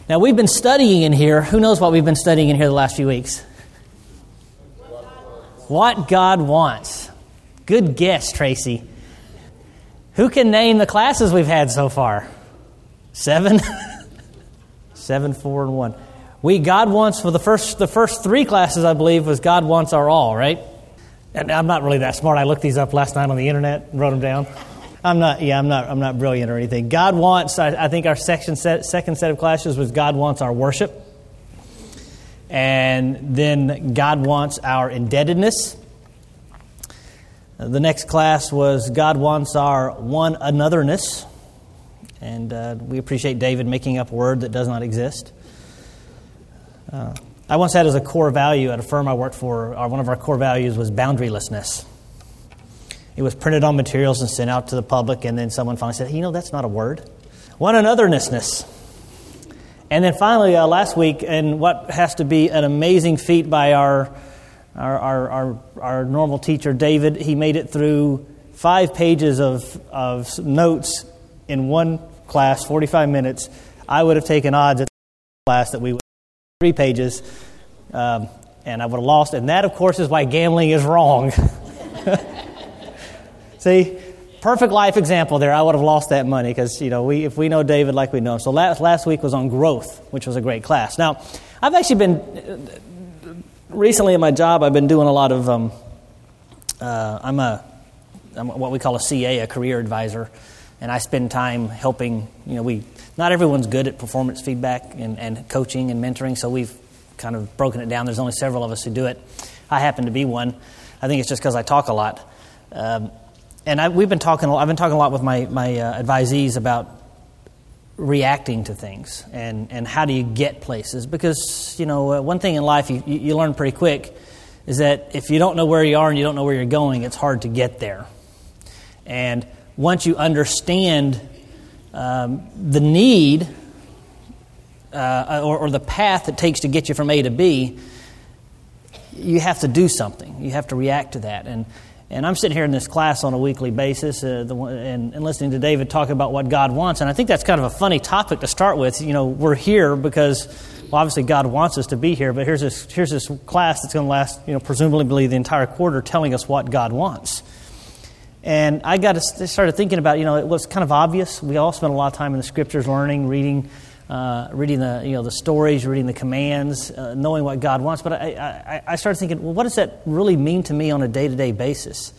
Now, we've been studying in here. Who knows what we've been studying in here the last few weeks? What God wants. Good guess, Tracy. Who can name the classes we've had so far? 7? 7, 4, and 1. God wants, for the first 3 classes, I believe, was God wants our all, right? And I'm not really that smart. I looked these up last night on the internet and wrote them down. I'm not brilliant or anything. God wants, I think our second set of classes was God wants our worship. And then God wants our indebtedness. The next class was God wants our one anotherness. And we appreciate David making up a word that does not exist. I once had as a core value at a firm I worked for, one of our core values was boundarylessness. It was printed on materials and sent out to the public, and then someone finally said, that's not a word. One anotherness. And then finally, last week, and what has to be an amazing feat by our normal teacher, David, he made it through 5 pages of notes in one class, 45 minutes. I would have taken odds at the class that we would 3 pages, and I would have lost. And that, of course, is why gambling is wrong. See, perfect life example there. I would have lost that money because, if we know David like we know him. So last week was on growth, which was a great class. Now, I've actually been, recently in my job, I've been doing a lot of, I'm what we call a CA, a career advisor, and I spend time helping, not everyone's good at performance feedback and coaching and mentoring, so we've kind of broken it down. There's only several of us who do it. I happen to be one. I think it's just because I talk a lot. And I've been talking a lot with my advisees about reacting to things and how do you get places. Because, one thing in life you learn pretty quick is that if you don't know where you are and you don't know where you're going, it's hard to get there. And once you understand the need or the path it takes to get you from A to B, you have to do something. You have to react to that. And I'm sitting here in this class on a weekly basis and listening to David talk about what God wants. And I think that's kind of a funny topic to start with. We're here because, obviously God wants us to be here. But here's this class that's going to last, presumably the entire quarter telling us what God wants. And I started thinking about, it was kind of obvious. We all spend a lot of time in the Scriptures learning, reading the stories, reading the commands, knowing what God wants. But I started thinking, well, what does that really mean to me on a day-to-day basis?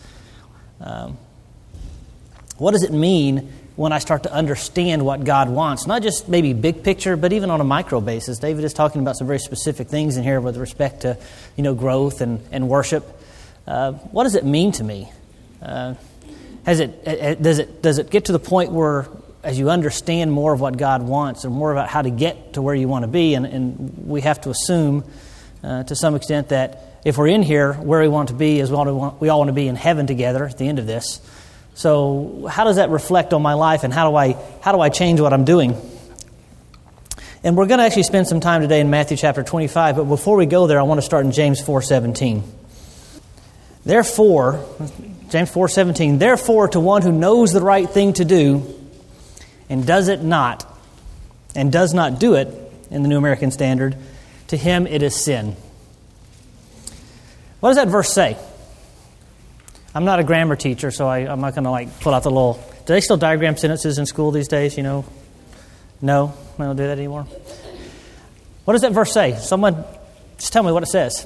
What does it mean when I start to understand what God wants? Not just maybe big picture, but even on a micro basis. David is talking about some very specific things in here with respect to, growth and worship. What does it mean to me? Does it get to the point where, as you understand more of what God wants and more about how to get to where you want to be, and we have to assume to some extent that if we're in here, where we want to be is we all want to be in heaven together at the end of this. So how does that reflect on my life, and how do I change what I'm doing? And we're going to actually spend some time today in Matthew chapter 25, but before we go there, I want to start in James 4:17. Therefore, James 4:17, therefore to one who knows the right thing to do and does it not, and does not do it, in the New American Standard, to him it is sin. What does that verse say? I'm not a grammar teacher, so I'm not going to pull out the little... Do they still diagram sentences in school these days, No? They don't do that anymore? What does that verse say? Someone, just tell me what it says.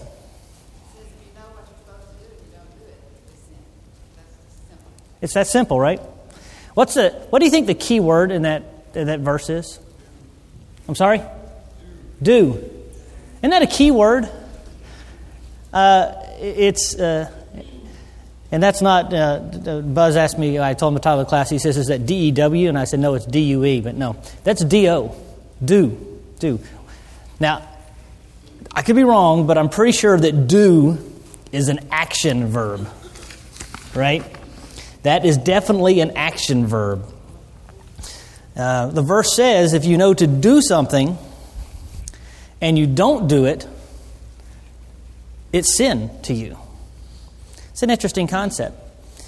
It's that simple, right? What do you think the key word in that verse is? I'm sorry? Do. Isn't that a key word? And that's not, Buzz asked me, I told him the title of the class, he says, is that D-E-W? And I said, no, it's D-U-E, but no. That's D-O. Do. Now, I could be wrong, but I'm pretty sure that do is an action verb, right? That is definitely an action verb. The verse says, if you know to do something and you don't do it, it's sin to you. It's an interesting concept.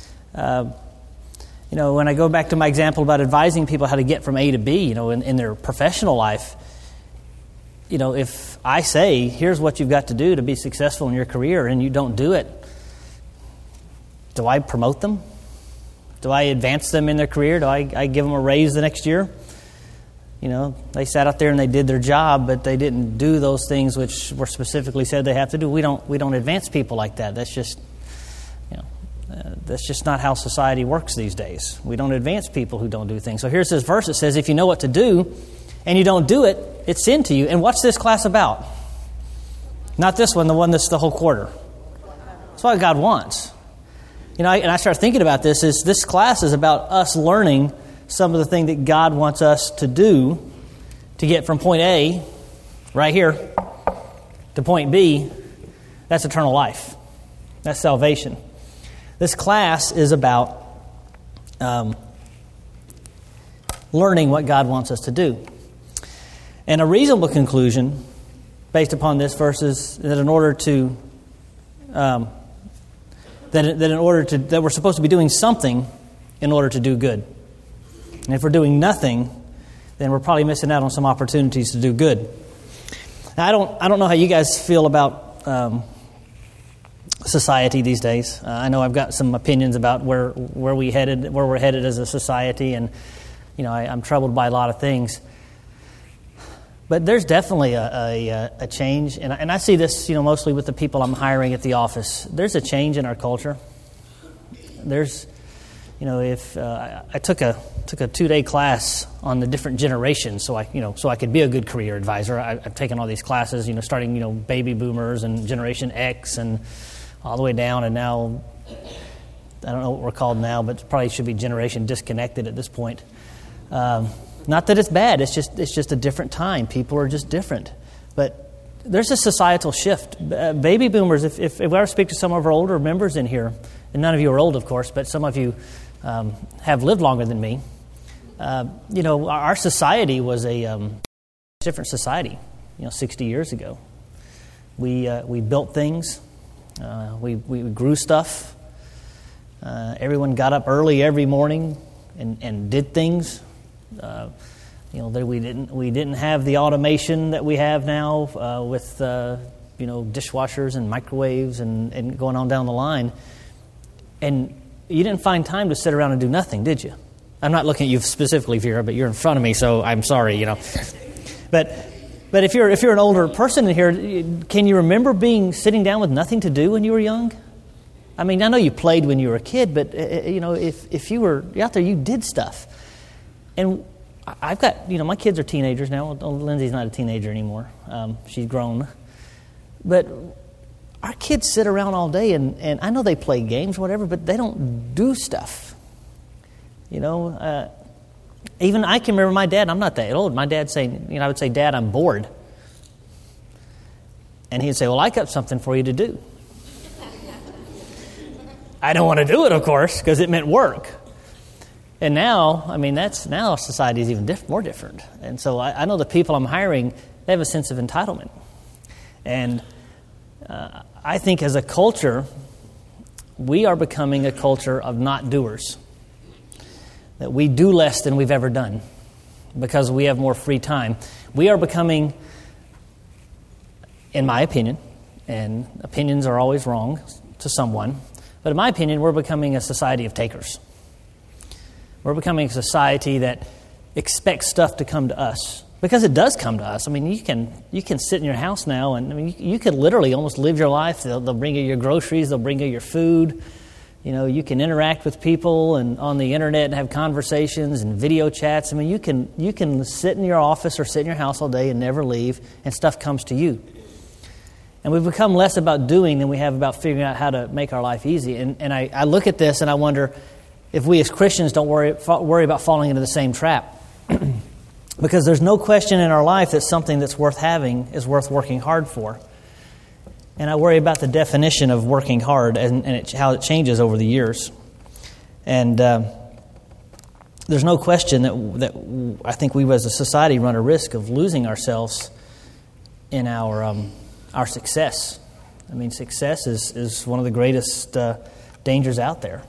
When I go back to my example about advising people how to get from A to B, in their professional life, if I say, here's what you've got to do to be successful in your career, and you don't do it, do I promote them? Do I advance them in their career? Do I give them a raise the next year? They sat out there and they did their job, but they didn't do those things which were specifically said they have to do. We don't advance people like that. That's just, that's just not how society works these days. We don't advance people who don't do things. So here's this verse that says, if you know what to do and you don't do it, it's sin to you. And what's this class about? Not this one, the one that's the whole quarter. That's what God wants. And I start thinking about this class is about us learning some of the things that God wants us to do to get from point A, right here, to point B. That's eternal life. That's salvation. This class is about learning what God wants us to do. And a reasonable conclusion, based upon this verse, is that in order to that we're supposed to be doing something in order to do good. And if we're doing nothing, then we're probably missing out on some opportunities to do good. Now, I don't know how you guys feel about society these days. I know I've got some opinions about where we're headed as a society, and I'm troubled by a lot of things. But there's definitely a change, and I see this mostly with the people I'm hiring at the office. There's a change in our culture. There's if I took a 2-day class on the different generations, so I could be a good career advisor. I've taken all these classes, starting baby boomers and Generation X and all the way down, and now I don't know what we're called now, but it probably should be Generation Disconnected at this point. Not that it's bad; it's just a different time. People are just different, but there's a societal shift. Baby boomers. If we ever speak to some of our older members in here, and none of you are old, of course, but some of you have lived longer than me. Our society was a different society. 60 years ago, we built things, we grew stuff. Everyone got up early every morning and did things. We didn't have the automation that we have now with dishwashers and microwaves and going on down the line. And you didn't find time to sit around and do nothing, did you? I'm not looking at you specifically, Vera, but you're in front of me, so I'm sorry, But if you're an older person in here, can you remember sitting down with nothing to do when you were young? I mean, I know you played when you were a kid, but if you were out there, you did stuff. And I've got my kids are teenagers now. Lindsay's not a teenager anymore; she's grown. But our kids sit around all day, and I know they play games, whatever, but they don't do stuff. Even I can remember my dad. I'm not that old. My dad saying, I would say, "Dad, I'm bored," and he'd say, "Well, I got something for you to do." I don't want to do it, of course, because it meant work. And now, now society is even more different. And so I know the people I'm hiring, they have a sense of entitlement. And I think as a culture, we are becoming a culture of not doers. That we do less than we've ever done because we have more free time. We are becoming, in my opinion, and opinions are always wrong to someone, but in my opinion, we're becoming a society of takers. We're becoming a society that expects stuff to come to us. Because it does come to us. You can sit in your house now, and you can literally almost live your life. They'll bring you your groceries. They'll bring you your food. You can interact with people and on the internet and have conversations and video chats. You can sit in your office or sit in your house all day and never leave, and stuff comes to you. And we've become less about doing than we have about figuring out how to make our life easy. And I look at this and I wonder if we as Christians don't worry about falling into the same trap. Because there's no question in our life that something that's worth having is worth working hard for. And I worry about the definition of working hard and how it changes over the years. And there's no question that I think we as a society run a risk of losing ourselves in our success. Success is one of the greatest dangers out there.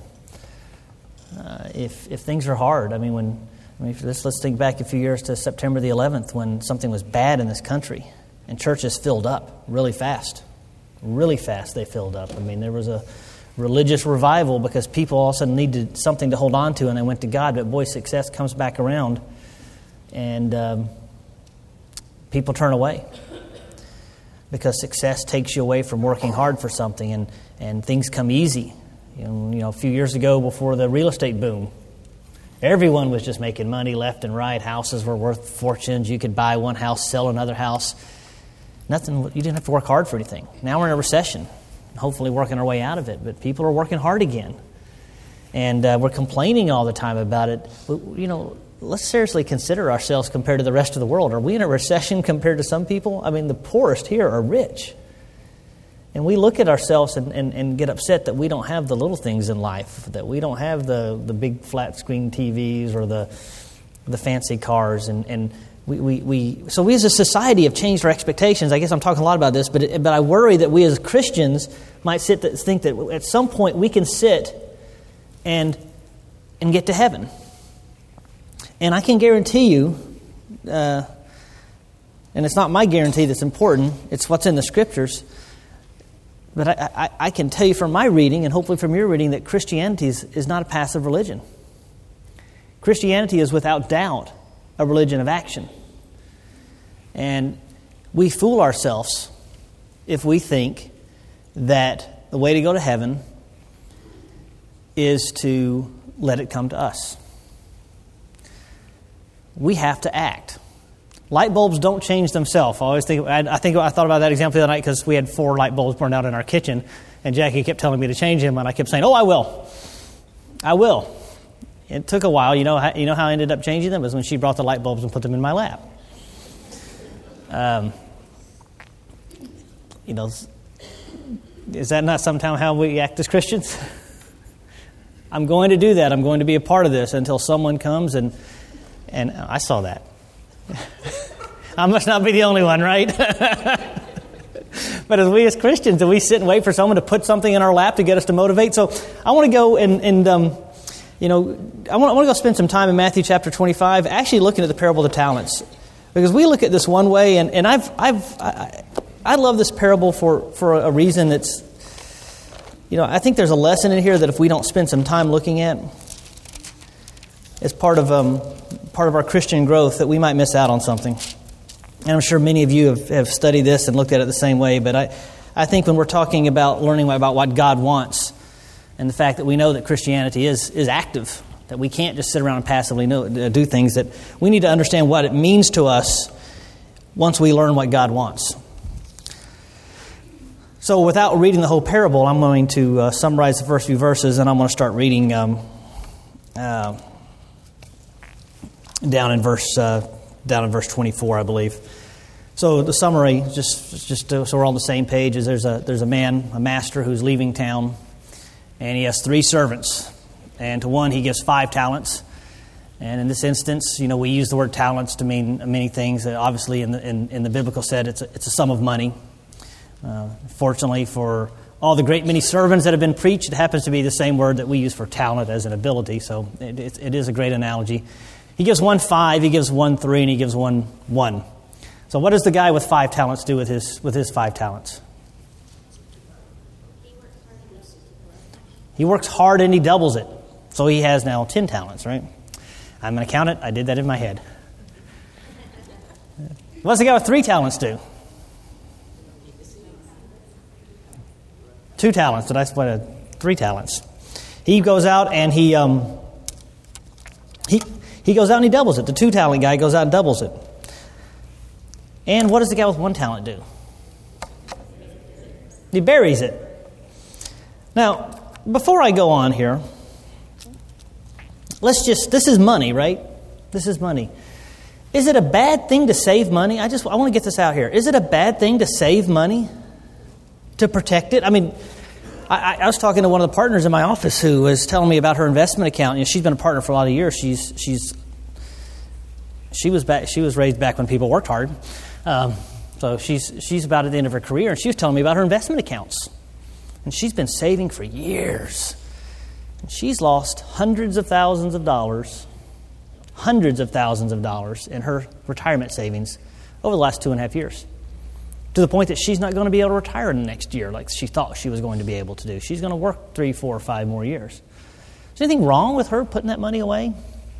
If things are hard, let's think back a few years to September the 11th when something was bad in this country. And churches filled up really fast. Really fast they filled up. I mean, there was a religious revival because people all of a sudden needed something to hold on to, and they went to God. But boy, success comes back around, and people turn away because success takes you away from working hard for something, and things come easy. You know, a few years ago, before the real estate boom, everyone was just making money left and right. Houses were worth fortunes. You could buy one house, sell another house. Nothing. You didn't have to work hard for anything. Now we're in a recession, hopefully working our way out of it. But people are working hard again, and we're complaining all the time about it. But, let's seriously consider ourselves compared to the rest of the world. Are we in a recession compared to some people? I mean, the poorest here are rich. And we look at ourselves and get upset that we don't have the little things in life, that we don't have the big flat screen TVs or the fancy cars. And we as a society have changed our expectations. I guess I'm talking a lot about this, but I worry that we as Christians might think that at some point we can sit and get to heaven. And I can guarantee you, and it's not my guarantee that's important, it's what's in the Scriptures. But I can tell you from my reading, and hopefully from your reading, that Christianity is not a passive religion. Christianity is without doubt a religion of action. And we fool ourselves if we think that the way to go to heaven is to let it come to us. We have to act. Light bulbs don't change themselves. I thought about that example the other night because we had 4 light bulbs burned out in our kitchen, and Jackie kept telling me to change them, and I kept saying, "Oh, I will." It took a while. You know how I ended up changing them? It was when she brought the light bulbs and put them in my lap. Is that not sometimes how we act as Christians? I'm going to do that. I'm going to be a part of this until someone comes and I saw that. I must not be the only one, right? But as Christians, do we sit and wait for someone to put something in our lap to get us to motivate? So I want to go I want to go spend some time in Matthew chapter 25, actually looking at the parable of the talents, because we look at this one way, and I love this parable for a reason that's, I think there's a lesson in here that if we don't spend some time looking at, as part of our Christian growth, that we might miss out on something. And I'm sure many of you have studied this and looked at it the same way, but I think when we're talking about learning about what God wants, and the fact that we know that Christianity is active, that we can't just sit around and passively do things, that we need to understand what it means to us once we learn what God wants. So without reading the whole parable, I'm going to summarize the first few verses, and I'm going to start reading down in verse 24, I believe. So the summary, just so we're on the same page, is there's a master who's leaving town, and he has 3 servants, and to one he gives 5 talents. And in this instance, we use the word talents to mean many things. Obviously, in the biblical sense, it's a sum of money. Fortunately, for all the great many sermons that have been preached, it happens to be the same word that we use for talent as an ability. So it is a great analogy. He gives one 5, he gives one 3, and he gives one 1. So what does the guy with 5 talents do with his 5 talents? He works hard and he doubles it. So he has now 10 talents, right? I'm going to count it. I did that in my head. What does the guy with 3 talents do? 2 talents. Did I split it? 3 talents. He goes out and he goes out and he doubles it. The 2 talent guy goes out and doubles it. And what does the guy with 1 talent do? He buries it. Now, before I go on here, this is money, right? This is money. Is it a bad thing to save money? I want to get this out here. Is it a bad thing to save money? To protect it? I mean, I was talking to one of the partners in my office who was telling me about her investment account. She's been a partner for a lot of years. She was raised back when people worked hard. So she's about at the end of her career, and she was telling me about her investment accounts. And she's been saving for years. And she's lost hundreds of thousands of dollars in her retirement savings over the last 2.5 years. to the point that she's not going to be able to retire in the next year like she thought she was going to be able to do. She's going to work 3, 4, 5 more years. Is there anything wrong with her putting that money away?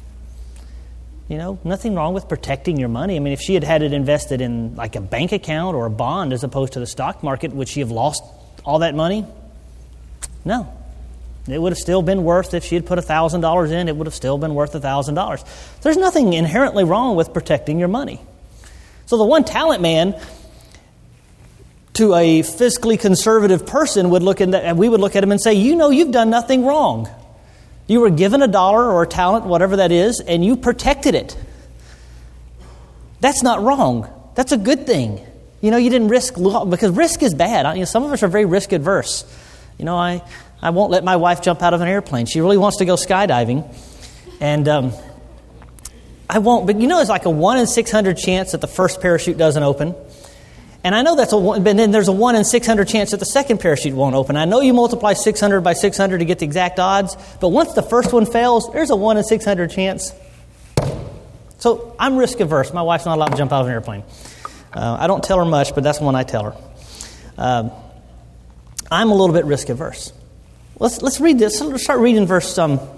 Nothing wrong with protecting your money. I mean, if she had had it invested in like a bank account or a bond as opposed to the stock market, would she have lost all that money? No. It would have still been worth, if she had put $1,000 in, it would have still been worth $1,000. There's nothing inherently wrong with protecting your money. So the one talent man, to a fiscally conservative person, would look at that, and we would look at him and say, you've done nothing wrong. You were given $1 or a talent, whatever that is, and you protected it. That's not wrong. That's a good thing. You didn't risk, because risk is bad. Some of us are very risk adverse. I won't let my wife jump out of an airplane. She really wants to go skydiving. And I won't. But it's like a 1 in 600 chance that the first parachute doesn't open. And I know but then there's a 1 in 600 chance that the second parachute won't open. I know you multiply 600 by 600 to get the exact odds, but once the first one fails, there's a 1 in 600 chance. So I'm risk averse. My wife's not allowed to jump out of an airplane. I don't tell her much, but that's the one I tell her. I'm a little bit risk averse. Let's read this. Let's start reading verse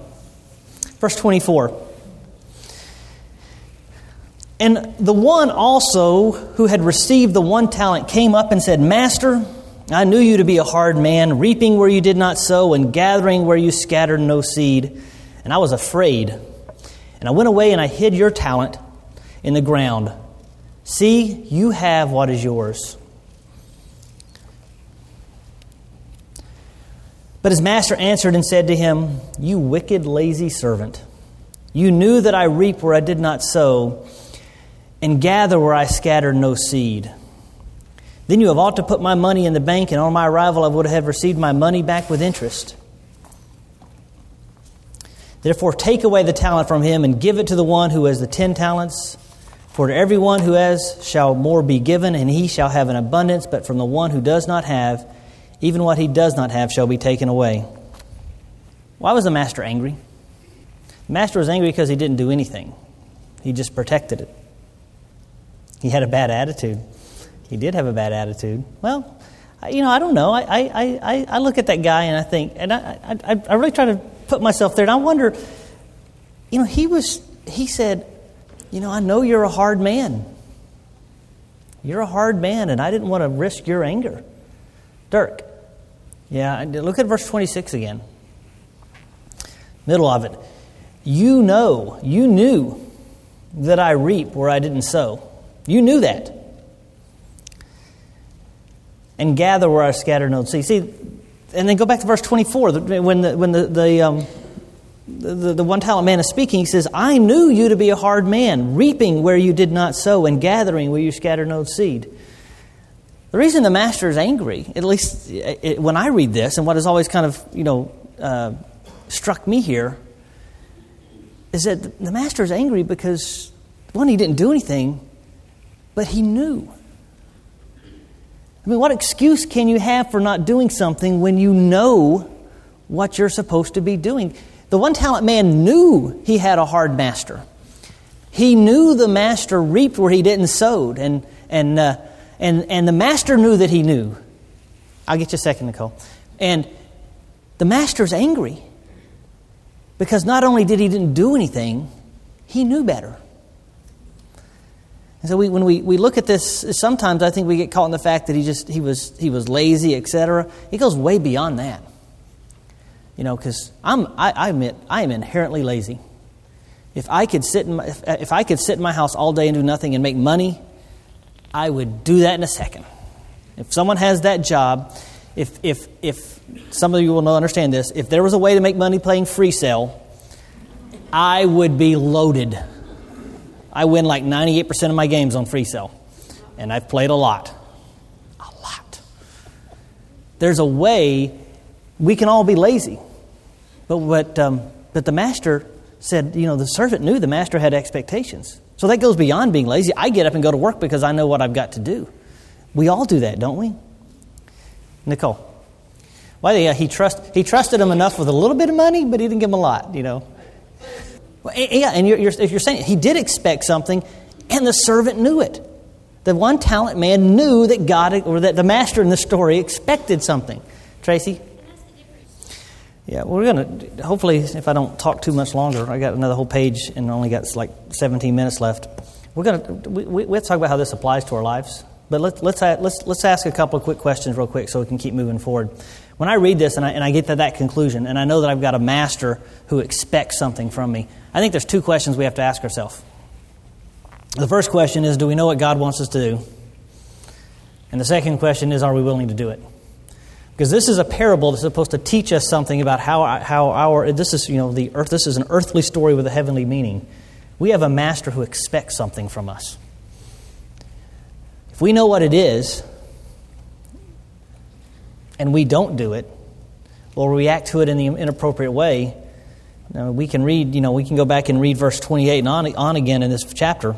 24. And the one also who had received the 1 talent came up and said, Master, I knew you to be a hard man, reaping where you did not sow and gathering where you scattered no seed. And I was afraid. And I went away and I hid your talent in the ground. See, you have what is yours. But his master answered and said to him, You wicked, lazy servant. You knew that I reap where I did not sow, and gather where I scattered no seed. Then you have ought to put my money in the bank, and on my arrival I would have received my money back with interest. Therefore take away the talent from him, and give it to the one who has the 10 talents. For to everyone who has shall more be given, and he shall have an abundance. But from the one who does not have, even what he does not have shall be taken away. Why was the master angry? The master was angry because he didn't do anything. He just protected it. He had a bad attitude. He did have a bad attitude. Well, I don't know. I look at that guy and I think, and I really try to put myself there, and I wonder, he said, I know you're a hard man. You're a hard man, and I didn't want to risk your anger. Dirk. Yeah, look at verse 26 again. Middle of it. You knew that I reap where I didn't sow. You knew that. And gather where I scattered no seed. See, and then go back to verse 24. When the 1 talent man is speaking, he says, I knew you to be a hard man, reaping where you did not sow and gathering where you scattered no seed. The reason the master is angry, at least when I read this, and what has always kind of, struck me here, is that the master is angry because, one, he didn't do anything, but he knew. I mean, what excuse can you have for not doing something when you know what you're supposed to be doing? The 1 talent man knew he had a hard master. He knew the master reaped where he didn't sow, and the master knew that he knew. I'll get you a second, Nicole. And the master's angry because not only did he didn't do anything, he knew better. And so when we look at this, sometimes I think we get caught in the fact that he was lazy, etc. It goes way beyond that. Because I admit I am inherently lazy. If I could sit in my house all day and do nothing and make money, I would do that in a second. If someone has that job, if some of you will understand this, if there was a way to make money playing free sale, I would be loaded. I win like 98% of my games on free sale. And I've played a lot. A lot. There's a way we can all be lazy. But the master said, the servant knew the master had expectations. So that goes beyond being lazy. I get up and go to work because I know what I've got to do. We all do that, don't we? Nicole. Well, yeah, he trusted him enough with a little bit of money, but he didn't give him a lot, Well, yeah, and if you're saying he did expect something, and the servant knew it. The one-talent man knew that God, or that the master in the story expected something. Tracy? Yeah, we're going to, hopefully, if I don't talk too much longer, I got another whole page and only got like 17 minutes left. We're going to, let's talk about how this applies to our lives. But let's ask a couple of quick questions real quick so we can keep moving forward. When I read this and I get to that conclusion, and I know that I've got a master who expects something from me, I think there's two questions we have to ask ourselves. The first question is, do we know what God wants us to do? And the second question is, are we willing to do it? Because this is a parable that's supposed to teach us something about how our this is the earth. This is an earthly story with a heavenly meaning. We have a master who expects something from us. If we know what it is, and we don't do it, or react to it in the inappropriate way, we can read. We can go back and read verse 28 and on again in this chapter.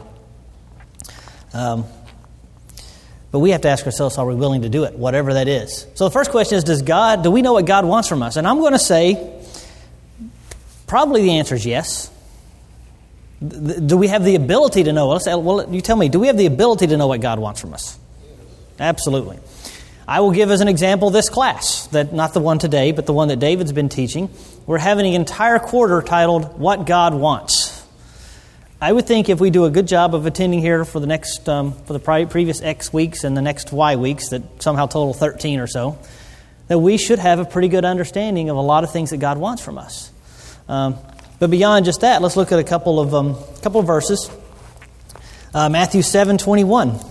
But we have to ask ourselves, are we willing to do it, whatever that is? So the first question is, do we know what God wants from us? And I'm going to say, probably the answer is yes. Do we have the ability to know? Well, you tell me, do we have the ability to know what God wants from us? Absolutely. I will give as an example this class, that not the one today, but the one that David's been teaching. We're having an entire quarter titled, What God Wants. I would think if we do a good job of attending here for the next, for the previous X weeks and the next Y weeks, that somehow total 13 or so, that we should have a pretty good understanding of a lot of things that God wants from us. But beyond just that, let's look at a couple of verses. Matthew 7:21.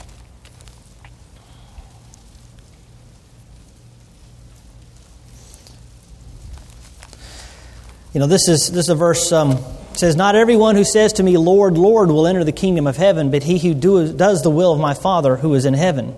This is a verse. It says, "Not everyone who says to me, 'Lord, Lord,' will enter the kingdom of heaven, but he who does the will of my Father who is in heaven."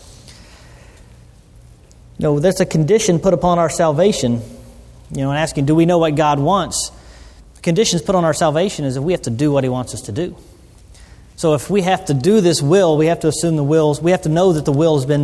That's a condition put upon our salvation. And asking, do we know what God wants? The conditions put on our salvation is that we have to do what He wants us to do. So if we have to do this will, we have to assume the wills. We have to know that the will has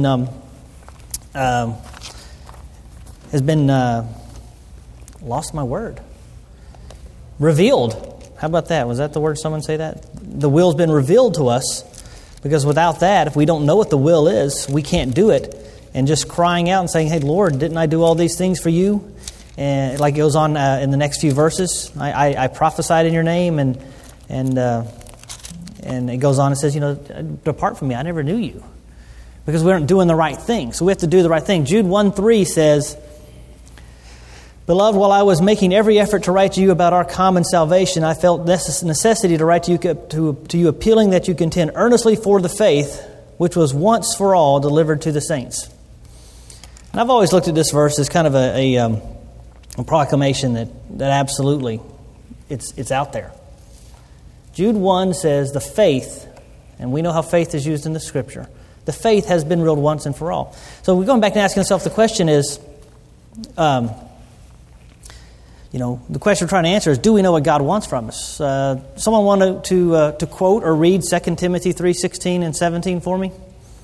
been lost my word. Revealed. How about that? Was that the word someone say that? The will's been revealed to us, because without that, if we don't know what the will is, we can't do it. And just crying out and saying, "Hey, Lord, didn't I do all these things for you?" And like it goes on in the next few verses, I prophesied in your name, and it goes on and says, "Depart from me, I never knew you," because we aren't doing the right thing. So we have to do the right thing. Jude 1:3 says, "Beloved, while I was making every effort to write to you about our common salvation, I felt necessity to write to you appealing that you contend earnestly for the faith which was once for all delivered to the saints." And I've always looked at this verse as kind of a proclamation that absolutely it's out there. Jude 1 says the faith, and we know how faith is used in the Scripture, the faith has been revealed once and for all. So we're going back and asking ourselves the question is, the question we're trying to answer is, do we know what God wants from us? Someone want to quote or read 2 Timothy 3:16 and 17 for me?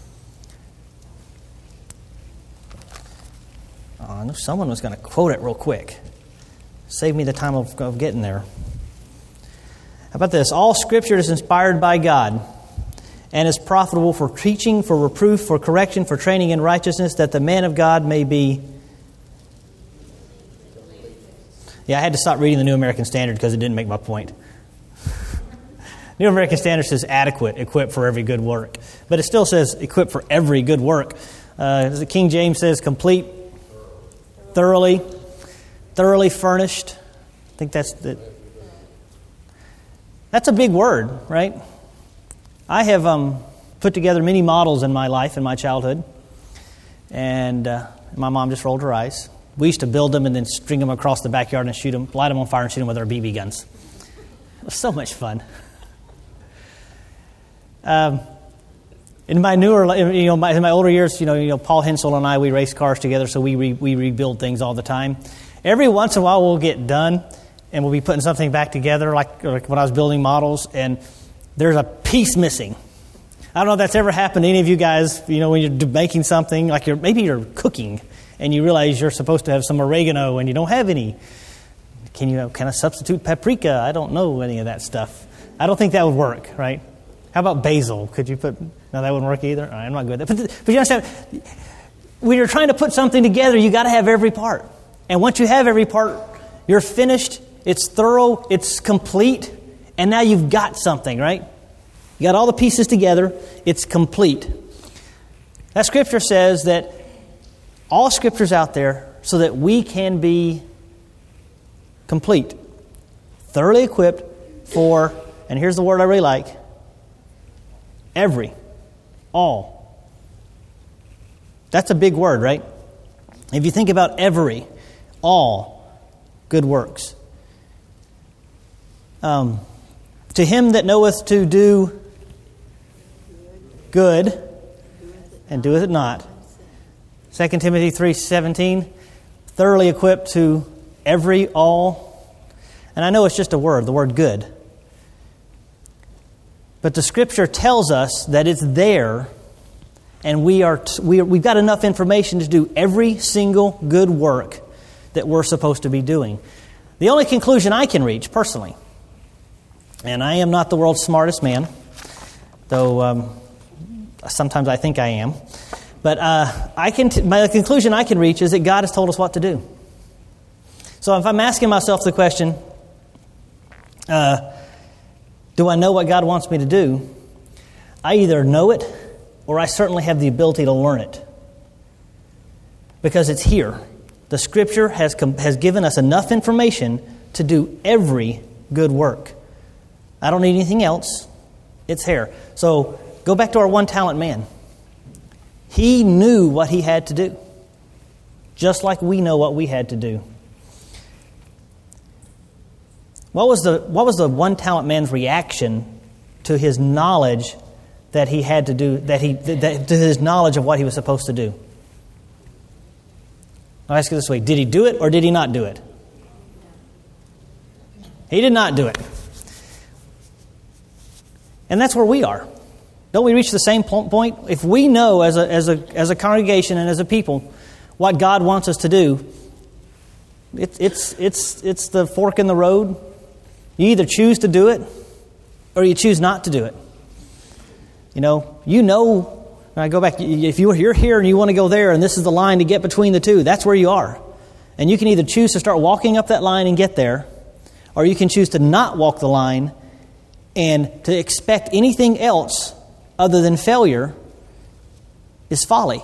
Oh, I knew someone was going to quote it real quick. Save me the time of getting there. How about this? "All Scripture is inspired by God and is profitable for teaching, for reproof, for correction, for training in righteousness, that the man of God may be..." Yeah, I had to stop reading the New American Standard because it didn't make my point. New American Standard says adequate, equipped for every good work. But it still says equipped for every good work. The King James says complete, thoroughly furnished. I think that's a big word, right? I have put together many models in my life, in my childhood. And my mom just rolled her eyes. We used to build them and then string them across the backyard and shoot them, light them on fire and shoot them with our BB guns. It was so much fun. In my older years, Paul Hensel and I, we race cars together, so we rebuild things all the time. Every once in a while, we'll get done and we'll be putting something back together, like when I was building models, and there's a piece missing. I don't know if that's ever happened to any of you guys. When you're making something, like maybe you're cooking, and you realize you're supposed to have some oregano and you don't have any. Can I substitute paprika? I don't know any of that stuff. I don't think that would work, right? How about basil? Could you put No, that wouldn't work either. All right, I'm not good at that. But you understand, when you're trying to put something together, you got to have every part. And once you have every part, you're finished, it's thorough, it's complete, and now you've got something, right? You got all the pieces together, it's complete. That Scripture says that all Scripture's out there so that we can be complete, thoroughly equipped for, and here's the word I really like, every, all. That's a big word, right? If you think about every, all good works. To him that knoweth to do good and doeth it not. 2 Timothy 3:17, thoroughly equipped to every, all. And I know it's just a word, the word good. But the Scripture tells us that it's there, and we've got enough information to do every single good work that we're supposed to be doing. The only conclusion I can reach, personally, and I am not the world's smartest man, though sometimes I think I am, but my conclusion I can reach is that God has told us what to do. So if I'm asking myself the question, do I know what God wants me to do? I either know it or I certainly have the ability to learn it. Because it's here. The Scripture has given us enough information to do every good work. I don't need anything else. It's here. So go back to our one-talent man. He knew what he had to do, just like we know what we had to do. What was the one-talent man's reaction to his knowledge that he had to do, to his knowledge of what he was supposed to do? I'll ask you this way. Did he do it or did he not do it? He did not do it. And that's where we are. Don't we reach the same point? If we know as a congregation and as a people what God wants us to do, it's the fork in the road. You either choose to do it or you choose not to do it. You know, when I go back, if you're here and you want to go there and this is the line to get between the two, that's where you are. And you can either choose to start walking up that line and get there, or you can choose to not walk the line and to expect anything else other than failure is folly.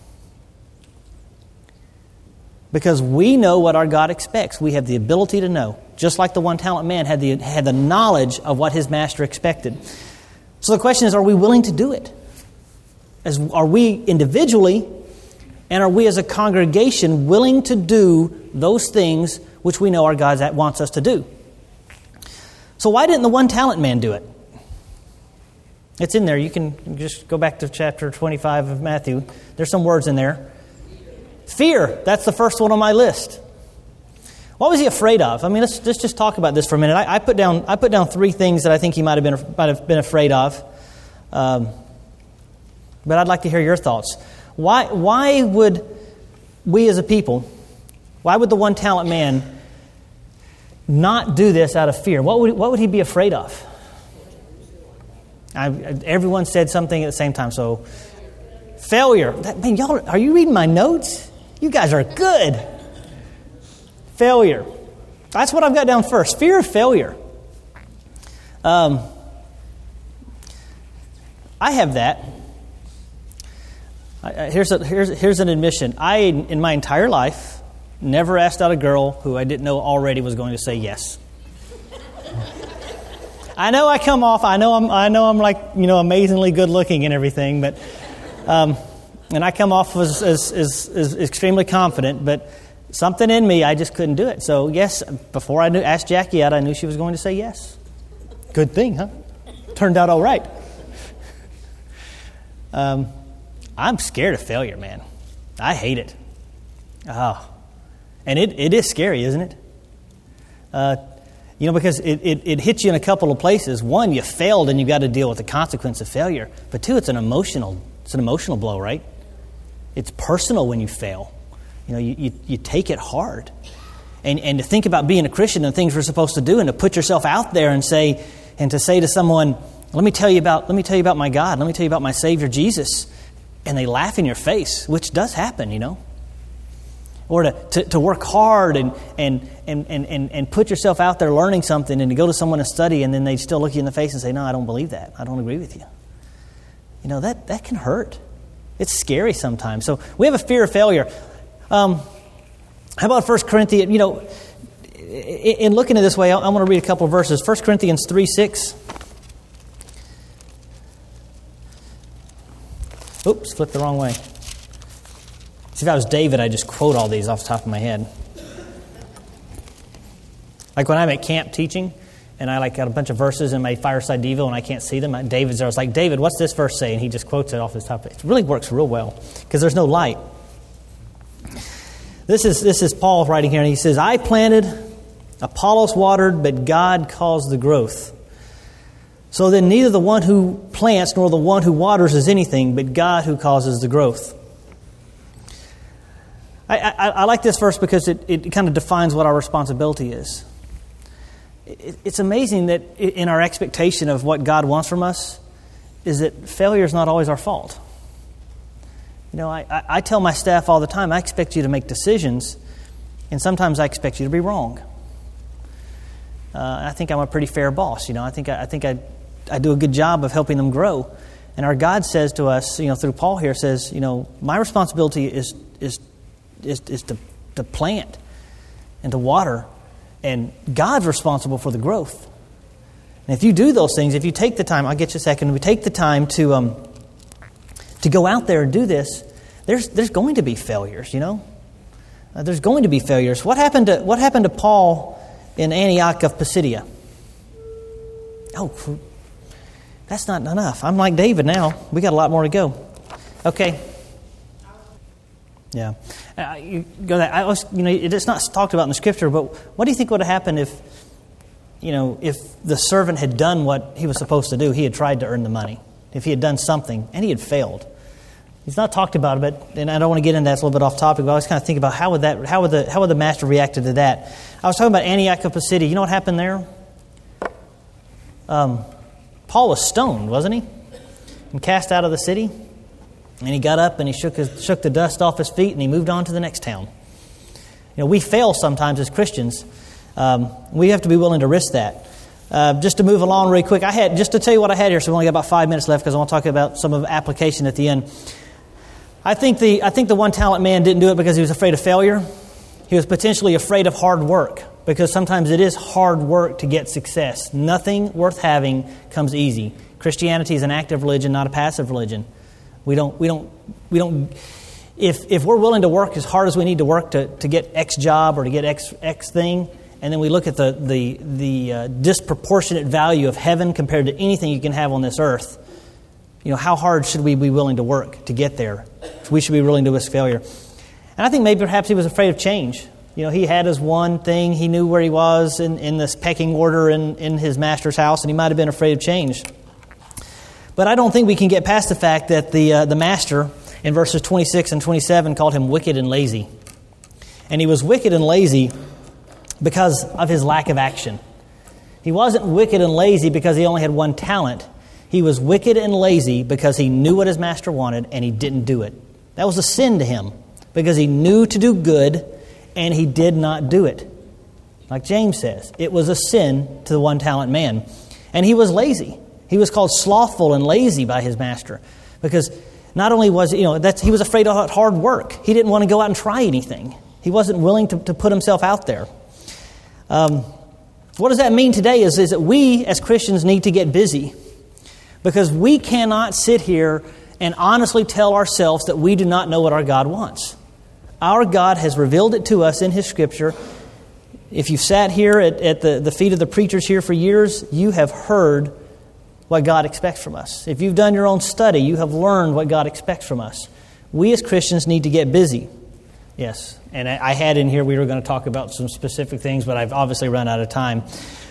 Because we know what our God expects. We have the ability to know. Just like the one-talent man had the knowledge of what his master expected. So the question is, are we willing to do it? Are we individually and are we as a congregation willing to do those things which we know our God wants us to do? So why didn't the one-talent man do it? It's in there. You can just go back to chapter 25 of Matthew. There's some words in there. Fear. That's the first one on my list. What was he afraid of? I mean, let's just talk about this for a minute. I put down three things that I think he might have been afraid of. But I'd like to hear your thoughts. Why would we as a people, why would the one-talent man not do this out of fear? What would he be afraid of? Everyone said something at the same time. So, failure. Man, y'all, are you reading my notes? You guys are good. Failure. That's what I've got down first. Fear of failure. I have that. Here's an admission. I, in my entire life, never asked out a girl who I didn't know already was going to say yes. I know I come off. I know I'm like amazingly good looking and everything, but and I come off as extremely confident. But something in me, I just couldn't do it. So yes, before I asked Jackie out, I knew she was going to say yes. Good thing, huh? Turned out all right. I'm scared of failure, man. I hate it. And it is scary, isn't it? Because it hits you in a couple of places. One, you failed and you got to deal with the consequence of failure. But two, it's an emotional blow, right? It's personal when you fail. You take it hard. And to think about being a Christian and things we're supposed to do and to put yourself out there and to say to someone, Let me tell you about my God. Let me tell you about my Savior Jesus. And they laugh in your face, which does happen, you know. Or to work hard and put yourself out there learning something, and to go to someone to study, and then they still look you in the face and say, no, I don't believe that. I don't agree with you. You know, that can hurt. It's scary sometimes. So we have a fear of failure. How about 1 Corinthians? You know, in looking at it this way, I want to read a couple of verses. 1 Corinthians 3:6. Oops, flipped the wrong way. See, if I was David, I'd just quote all these off the top of my head. Like when I'm at camp teaching, and I got a bunch of verses in my Fireside Devo, and I can't see them. David's there. I was like, David, what's this verse say? And he just quotes it off his top. It really works real well because there's no light. This is Paul writing here, and he says, I planted, Apollos watered, but God caused the growth. So then neither the one who plants nor the one who waters is anything, but God who causes the growth. I like this verse because it kind of defines what our responsibility is. It's amazing that in our expectation of what God wants from us is that failure is not always our fault. You know, I tell my staff all the time, I expect you to make decisions, and sometimes I expect you to be wrong. I think I'm a pretty fair boss. You know, I think I do a good job of helping them grow. And our God says to us, you know, through Paul here, says, you know, my responsibility is to plant and to water, and God's responsible for the growth. And if you do those things, if you take the time, I'll get you a second. If we take the time to go out there and do this, there's going to be failures. You know, there's going to be failures. What happened to Paul in Antioch of Pisidia? Oh, that's not enough. I'm like David now. We got a lot more to go. Okay. Yeah. You go that. It's not talked about in the Scripture, but what do you think would have happened if the servant had done what he was supposed to do? He had tried to earn the money. If he had done something and he had failed. He's not talked about it, and I don't want to get into that. It's a little bit off topic, but I always kind of think about how would the master reacted to that. I was talking about Antioch of Pisidia. You know what happened there? Paul was stoned, wasn't he? And cast out of the city. And he got up and he shook the dust off his feet and he moved on to the next town. You know, we fail sometimes as Christians. We have to be willing to risk that. Just to move along really quick, just to tell you what I had here, so we only got about 5 minutes left because I want to talk about some of the application at the end. I think the one talent man didn't do it because he was afraid of failure. He was potentially afraid of hard work, because sometimes it is hard work to get success. Nothing worth having comes easy. Christianity is an active religion, not a passive religion. We don't. If we're willing to work as hard as we need to work to get X job or to get X thing, and then we look at the disproportionate value of heaven compared to anything you can have on this earth, you know, how hard should we be willing to work to get there? We should be willing to risk failure. And I think maybe perhaps he was afraid of change. You know, he had his one thing. He knew where he was in this pecking order in his master's house, and he might have been afraid of change. But I don't think we can get past the fact that the master, in verses 26 and 27, called him wicked and lazy. And he was wicked and lazy because of his lack of action. He wasn't wicked and lazy because he only had one talent. He was wicked and lazy because he knew what his master wanted and he didn't do it. That was a sin to him because he knew to do good and he did not do it. Like James says, it was a sin to the one talent man. And he was lazy. He was called slothful and lazy by his master because not only was he was afraid of hard work. He didn't want to go out and try anything. He wasn't willing to put himself out there. What does that mean today is that we as Christians need to get busy, because we cannot sit here and honestly tell ourselves that we do not know what our God wants. Our God has revealed it to us in His Scripture. If you've sat here at the feet of the preachers here for years, you have heard what God expects from us. If you've done your own study, you have learned what God expects from us. We as Christians need to get busy. Yes, and I had in here we were going to talk about some specific things, but I've obviously run out of time.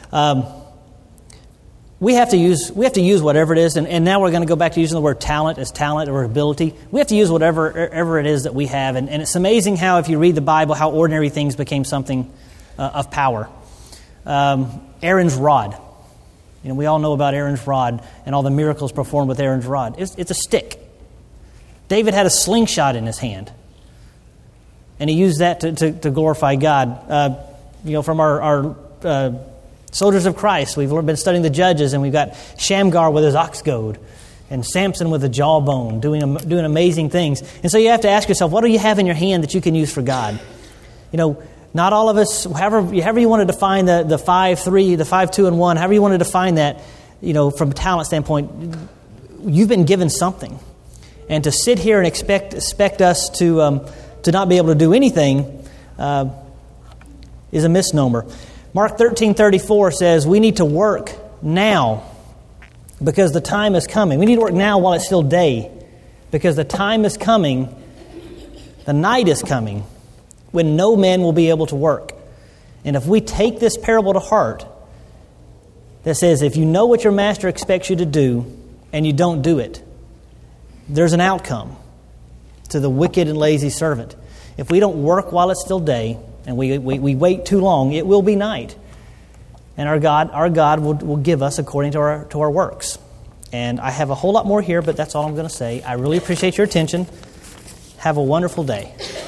We have to use whatever it is, and now we're going to go back to using the word talent as talent or ability. We have to use whatever it is that we have, and it's amazing how, if you read the Bible, how ordinary things became something of power. Aaron's rod. We all know about Aaron's rod and all the miracles performed with Aaron's rod. It's a stick. David had a slingshot in his hand, and he used that to glorify God. From our soldiers of Christ, we've been studying the Judges, and we've got Shamgar with his ox goad, and Samson with a jawbone, doing amazing things. And so you have to ask yourself, what do you have in your hand that you can use for God? Not all of us, however you want to define the 5-3, the 5-2 and 1, however you want to define that, from a talent standpoint, you've been given something. And to sit here and expect us to not be able to do anything is a misnomer. Mark 13:34 says we need to work now because the time is coming. We need to work now while it's still day, because the time is coming, the night is coming, when no man will be able to work. And if we take this parable to heart, that says if you know what your master expects you to do and you don't do it, there's an outcome to the wicked and lazy servant. If we don't work while it's still day and we wait too long, it will be night. And our God will give us according to our works. And I have a whole lot more here, but that's all I'm going to say. I really appreciate your attention. Have a wonderful day.